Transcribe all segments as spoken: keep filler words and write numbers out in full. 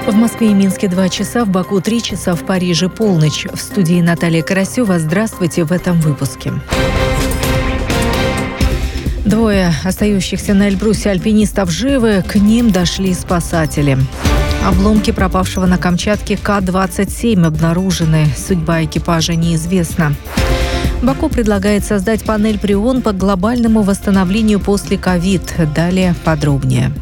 В Москве и Минске два часа, в Баку три часа, в Париже полночь. В студии Наталья Карасева. Здравствуйте в этом выпуске. Двое остающихся на Эльбрусе альпинистов живы, к ним дошли спасатели. Обломки пропавшего на Камчатке Ка двадцать семь обнаружены. Судьба экипажа неизвестна. Баку предлагает создать панель Прион по глобальному восстановлению после ковид. Далее подробнее.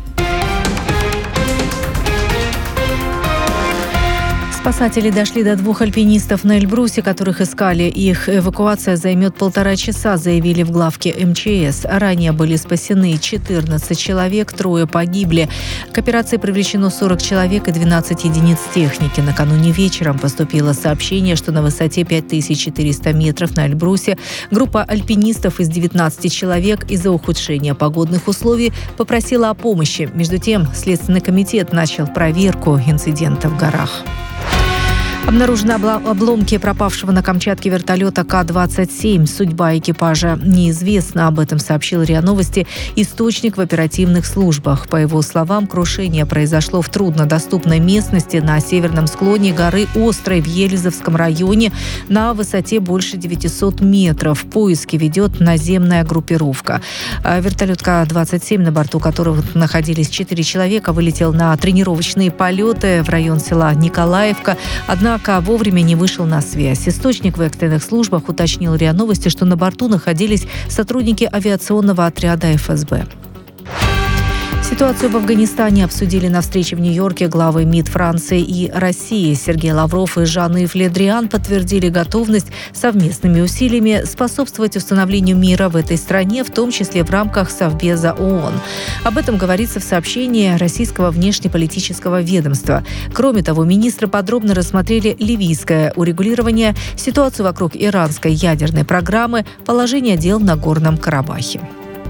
Спасатели дошли до двух альпинистов на Эльбрусе, которых искали. Их эвакуация займет полтора часа, заявили в главке эм че эс. Ранее были спасены четырнадцать человек, трое погибли. К операции привлечено сорок человек и двенадцать единиц техники. Накануне вечером поступило сообщение, что на высоте пять тысяч четыреста метров на Эльбрусе группа альпинистов из девятнадцати человек из-за ухудшения погодных условий попросила о помощи. Между тем, Следственный комитет начал проверку инцидента в горах. Обнаружены обломки пропавшего на Камчатке вертолета Ка двадцать семь. Судьба экипажа неизвестна. Об этом сообщил РИА Новости источник в оперативных службах. По его словам, крушение произошло в труднодоступной местности на северном склоне горы Острой в Елизовском районе на высоте больше девятисот метров. Поиски ведет наземная группировка. Вертолет Ка двадцать семь, на борту которого находились четыре человека, вылетел на тренировочные полеты в район села Николаевка. Однако вовремя не вышел на связь. Источник в экстренных службах уточнил РИА Новости, что на борту находились сотрудники авиационного отряда эф эс бэ. Ситуацию в Афганистане обсудили на встрече в Нью-Йорке главы МИД Франции и России. Сергей Лавров и Жан-Йв Ле Дриан подтвердили готовность совместными усилиями способствовать установлению мира в этой стране, в том числе в рамках Совбеза ООН. Об этом говорится в сообщении российского внешнеполитического ведомства. Кроме того, министры подробно рассмотрели ливийское урегулирование, ситуацию вокруг иранской ядерной программы, положение дел на Горном Карабахе.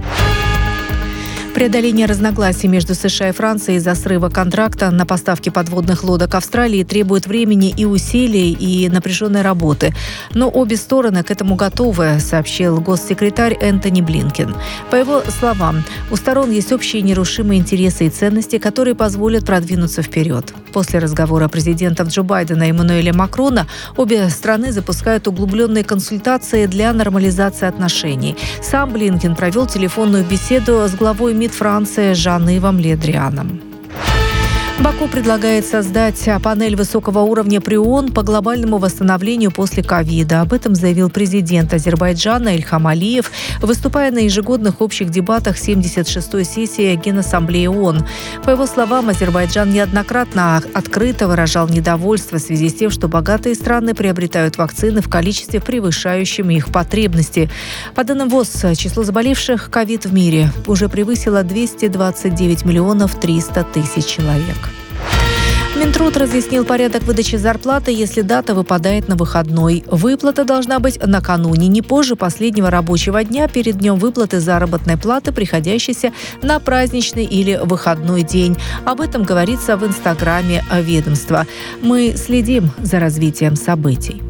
Преодоление разногласий между США и Францией из-за срыва контракта на поставки подводных лодок Австралии требует времени и усилий, и напряженной работы. Но обе стороны к этому готовы, сообщил госсекретарь Энтони Блинкен. По его словам, у сторон есть общие нерушимые интересы и ценности, которые позволят продвинуться вперед. После разговора президентов Джо Байдена и Эммануэля Макрона обе страны запускают углубленные консультации для нормализации отношений. Сам Блинкен провел телефонную беседу с главой МИД Франции Жан-Йвом Ле Дрианом. Баку предлагает создать панель высокого уровня Прион по глобальному восстановлению после ковида. Об этом заявил президент Азербайджана Ильхам Алиев, выступая на ежегодных общих дебатах семьдесят шестой сессии Генассамблеи ООН. По его словам, Азербайджан неоднократно открыто выражал недовольство в связи с тем, что богатые страны приобретают вакцины в количестве, превышающем их потребности. По данным ВОЗ, число заболевших ковид в мире уже превысило двести двадцать девять миллионов триста тысяч человек. Минтруд разъяснил порядок выдачи зарплаты, если дата выпадает на выходной. Выплата должна быть накануне, не позже последнего рабочего дня перед днем выплаты заработной платы, приходящейся на праздничный или выходной день. Об этом говорится в инстаграме ведомства. Мы следим за развитием событий.